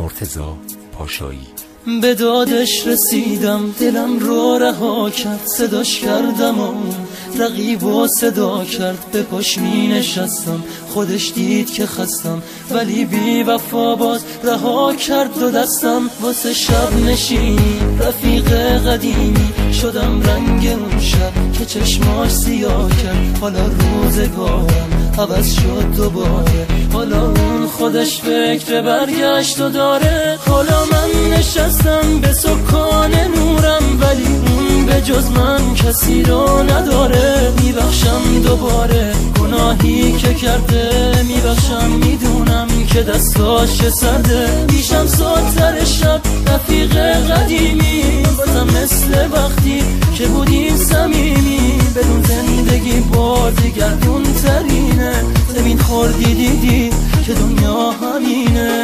مرتضی پاشایی. به دادش رسیدم، دلم رو رها کرد، صداش کردم و رقیب و صدا کرد. به پاش می نشستم، خودش دید که خستم، ولی بی وفا باز رها کرد دو دستم. واسه شب نشینی رفیق قدیمی شدم رنگ اون شب که چشماش سیاه کرد. حالا روزگارم عوض شد دوباره، حالا اون خودش فکر برگشت و داره. حالا من نشستم به سکان نورم، ولی اون به جز من کسی رو نداره. میبخشم دوباره گناهی که کرده، میبخشم میدونم که دستاش سرده. میشم ساتر شب رفیق قدیمی، بازم مثل وقتی که بودیم صمیمی. بدون زندگی بازی گردون ترینه، زمین خوردی دیدی که دنیا همینه.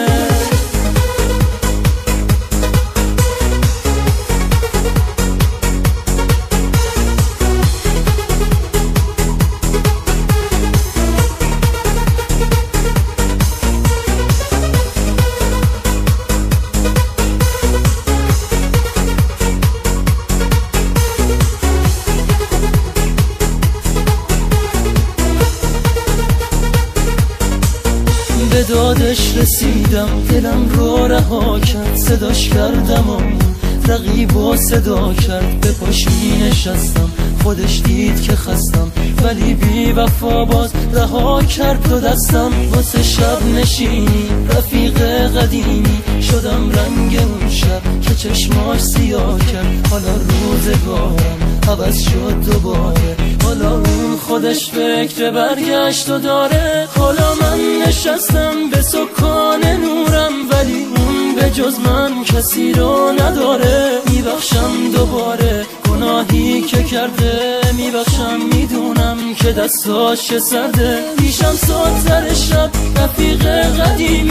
به دادش رسیدم، دلم رو رها کرد، صداش کردم و رقیب و صدا کرد. به پاش می نشستم، خودش دید که خستم، ولی بی وفا باز رها کرد دو دستم. واسه شب نشینی رفیق قدیمی شدم رنگ اون شب که چشماش سیاه کرد. حالا روزگارم عوض شد دوباره، حالا اون خودش فکر برگشت و داره. حالا من نشستم به سکان نورم، ولی اون به جز من کسی رو نداره. میبخشم دوباره گناهی که کرده، میبخشم میدونم که دستاش سرده. میشم ساتر شب رفیق قدیمی